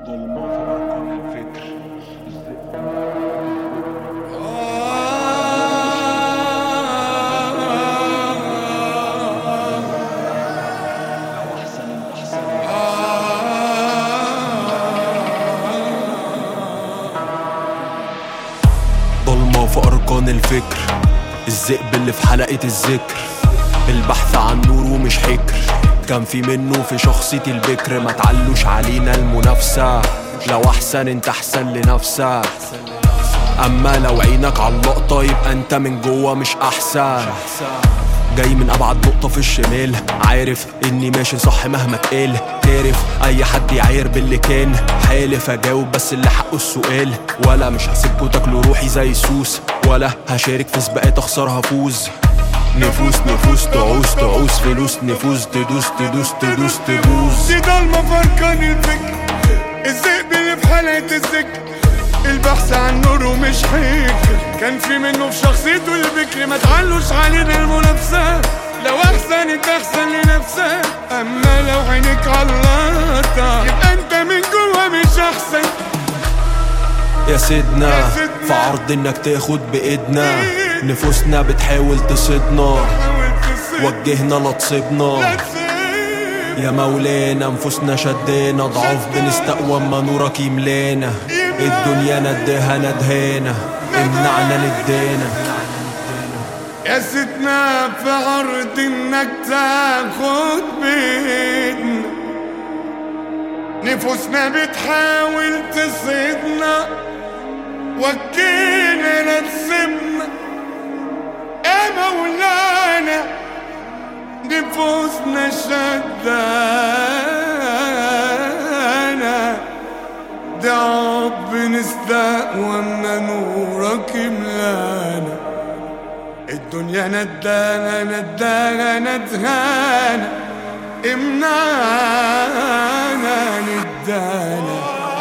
ضلمة في أركان الفكر. لو أحسن أنت أحسن. ضلمة في أركان الفكر، الذئب اللي في حلقة الذكر، البحث عن نور ومش حكر. كان في منه في شخصية البكر، ما تعلوش علينا المنافسة. لو أحسن انت أحسن لنفسك، أما لو عينك على اللقطة يبقى انت من جوه مش أحسن. جاي من أبعد نقطة في الشمال، عارف إني ماشي صح مهما تقال. كارف أي حد يعاير باللي كان، حالف أجاوب بس اللي حقه السؤال. ولا مش هسيبكوا تاكلوا روحي زي سوس، ولا هشارك في سباقات أخسرها أفوز. نفوس تعوز فلوس، نفوس تدوس دي ضلمة في أركان الفكر، الذئب اللي في حلقة الذكر، البحث عن نور ومش حكر. كان في منه في شخصيته البكر، ما تعلوش علينا المنافسة. لو أحسن انت أحسن لنفسك، أما لو عينك علقتها يبقى انت من جوه مش أحسن. يا سيدنا في عرض انك تاخد بإيدنا، نفوسنا بتحاول تصيدنا، وجهنا لا تصيبنا. يا مولانا نفوسنا شدانا، ضعاف بنستقوى اما نورك يملانا. الدنيا نداها ندهانا، امنعنا ندانا. يا سيدنا في عرض انك تاخد بإيدنا، نفوسنا بتحاول تصيدنا، وجينا لا تسيبنا. يا مولانا نفوسنا شدانا، ضعاف بنستقوى اما نورك يملانا. الدنيا ندانا ندهانا، امنعنا ندانا.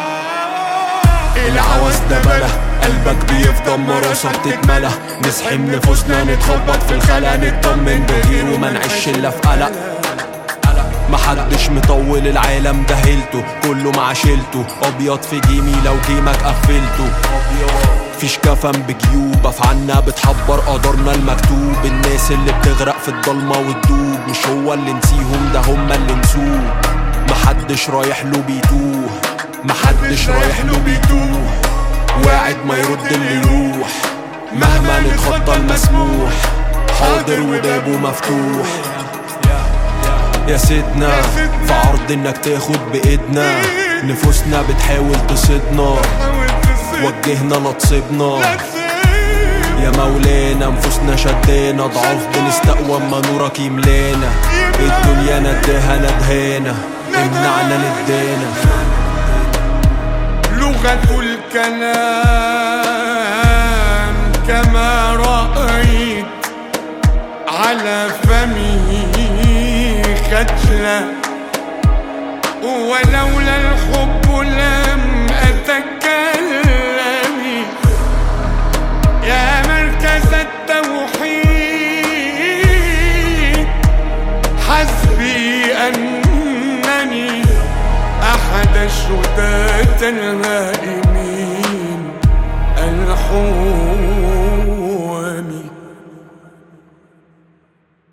العوز ده بلا، قلبك بيفضل مراسة بتتملى. نسحم نفوسنا نتخبط في الخلا، نطمن بغير وما نعيش الا في قلق. محدش مطول العالم ده هيلته، كله مع شيلته. ابيض في جيمي لو جيمك قفلته، فيش كفن بجيوب. افعالنا بتحبر قدرنا المكتوب. الناس اللي بتغرق في الضلمة وتدوب، مش هو اللي نسيهم ده هما اللي نسوه. محدش رايح له بيتوه، محدش رايح له بيتوه. واعد ما يرد اللي يروح، مهما نتخطى المسموح. حاضر وبابه مفتوح. يا سيدنا في عرض انك تاخد بإيدنا، نفوسنا بتحاول تصيدنا، وجهنا لا تصيبنا. يا مولانا نفوسنا شدانا، ضعاف بنستقوى اما نورك يملانا. الدنيا نداها ندهانا، امنعنا ندانا. لغة الكلام كما رأيت على فمه خجلة، ولولا الحب لم أتكلم. يا مركز التوحيد حسبي أنني أحد الشتات